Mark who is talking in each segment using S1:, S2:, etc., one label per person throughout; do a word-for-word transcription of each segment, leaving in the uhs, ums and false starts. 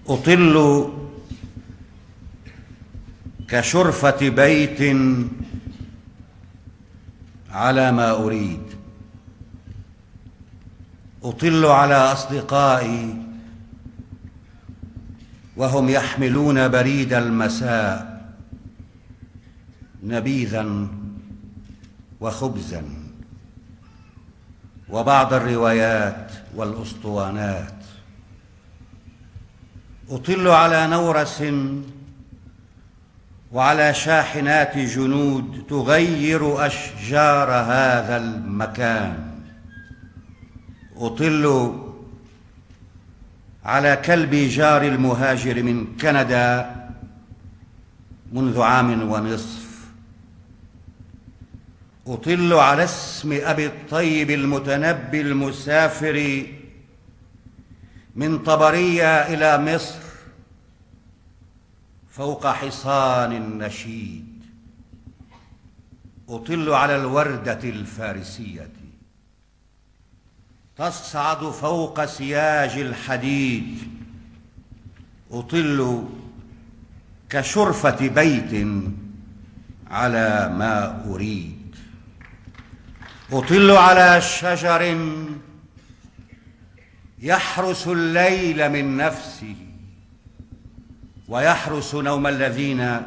S1: أطل كشرفة بيت على ما أريد، أطل على أصدقائي وهم يحملون بريد المساء نبيذا وخبزا وبعض الروايات والأسطوانات. أطل على نورس وعلى شاحنات جنود تغير أشجار هذا المكان. أطل على كلب جار المهاجر من كندا منذ عام ونصف. أطل على اسم أبي الطيب المتنبي المسافر من طبرية إلى مصر فوق حصان نشيد. أطل على الوردة الفارسية تصعد فوق سياج الحديد. أطل كشرفة بيت على ما أريد. أطل على شجر يحرس الليل من نفسه ويحرس نوم الذين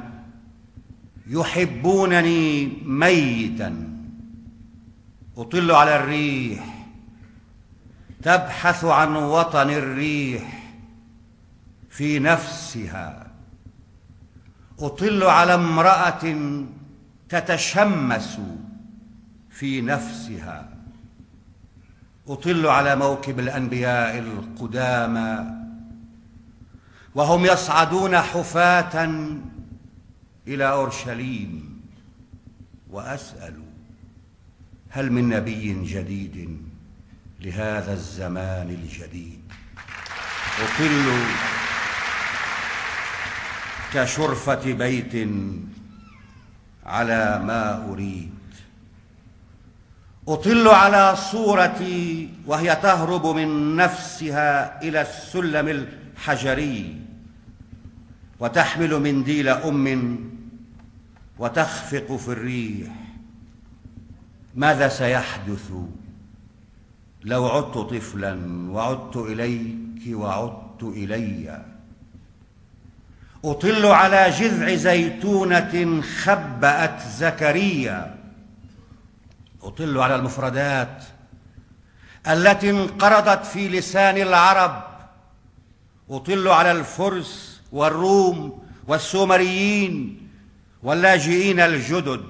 S1: يحبونني ميتا. أطل على الريح تبحث عن وطن الريح في نفسها. أطل على امرأة تتشمس في نفسها. أطل على موكب الأنبياء القدامى وهم يصعدون حفاة إلى أورشليم، وأسأل هل من نبي جديد لهذا الزمان الجديد؟ أطل كشرفة بيت على ما أريد. أطل على صورتي وهي تهرب من نفسها إلى السلم الحجري وتحمل منديل أم وتخفق في الريح. ماذا سيحدث لو عدت طفلا وعدت إليك وعدت إلي؟ أطل على جذع زيتونة خبأت زكريا. أطل على المفردات التي انقرضت في لسان العرب. أطل على الفرس والروم والسومريين واللاجئين الجدد.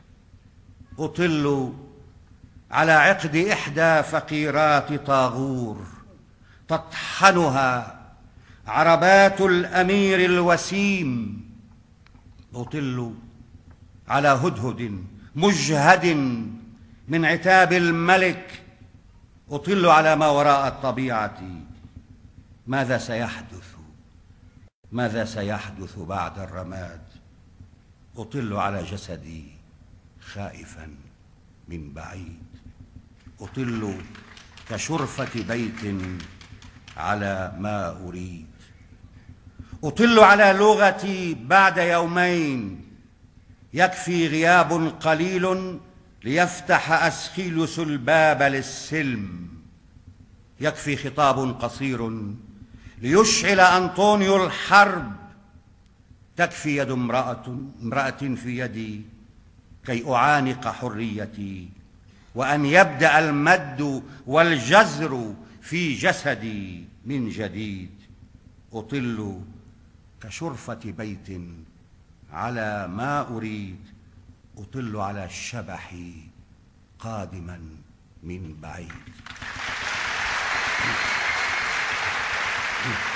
S1: أطل على عقد إحدى فقيرات طاغور تطحنها عربات الأمير الوسيم. أطل على هدهد مجهد من عتاب الملك. أطل على ما وراء الطبيعة. ماذا سيحدث؟ ماذا سيحدث بعد الرماد؟ أطل على جسدي خائفا من بعيد. أطل كشرفة بيت على ما أريد. أطل على لغتي بعد يومين. يكفي غياب قليل ليفتح أسخيلوس الباب للسلم. يكفي خطاب قصير ليشعل أنطونيو الحرب. تكفي يد امرأة, امرأة في يدي كي أعانق حريتي وأن يبدأ المد والجزر في جسدي من جديد. أطل كشرفة بيت على ما أريد. أطل على الشبح قادما من بعيد.